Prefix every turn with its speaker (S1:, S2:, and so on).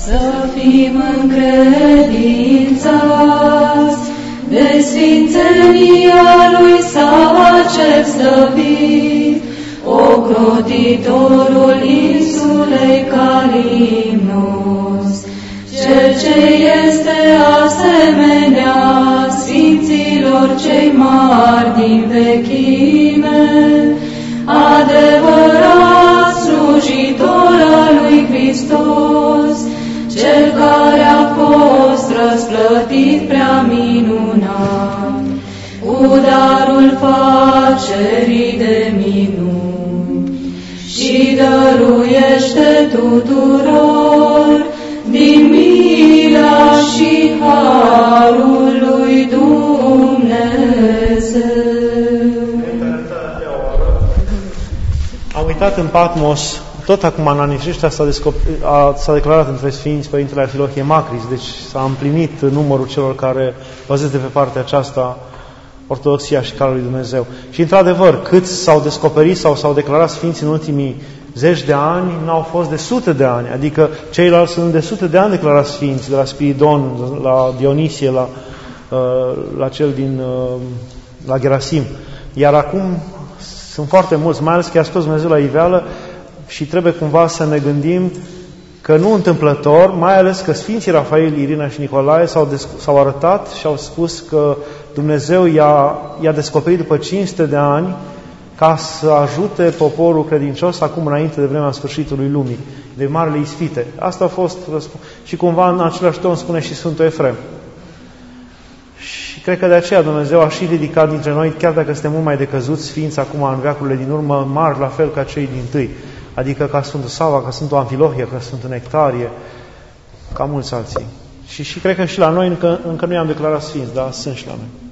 S1: să fim încredințați de sfințenia lui Sacel slăvit, ocrotitorul insulei Calimnos, cel ce este asemenea sfinților cei mari din vechime, adevărat slujitor al lui Hristos, cel care a fost răsplătit prea minunat, cu darul facerii de minuni, și dăruiește tuturor din mila și harul lui Dumnezeu.
S2: Am uitat în Patmos, tot acum în anii aceștia s-a declarat între Sfinți Părintele Afilohie Macris, deci s-a împlinit numărul celor care păzesc de pe partea aceasta ortodoxia și calul lui Dumnezeu. Și într-adevăr, câți s-au descoperit sau s-au declarat Sfinți în ultimii zeci de ani, n-au fost de sute de ani, adică ceilalți sunt de sute de ani declarați Sfinți, de la Spiridon, la Dionisie, la cel din la Gerasim. Iar acum sunt foarte mulți, mai ales că i-a scos Dumnezeu la iveală și trebuie cumva să ne gândim că nu întâmplător, mai ales că Sfinții Rafael, Irina și Nicolae s-au arătat și au spus că Dumnezeu i-a descoperit după 500 de ani ca să ajute poporul credincios acum înainte de vremea sfârșitului lumii, de marele ispite. Asta a fost și cumva în același ton spune și Sfântul Efrem. Și cred că de aceea Dumnezeu a și ridicat dintre noi, chiar dacă suntem mult mai decăzuți sfinți acum în veacurile din urmă, mari la fel ca cei dintâi. Adică ca Sfântul Sava, ca Sfântul Amfilohie, ca Sfântul Nectarie, ca mulți alții. Și cred că și la noi încă nu i-am declarat sfinți, dar sunt și la noi.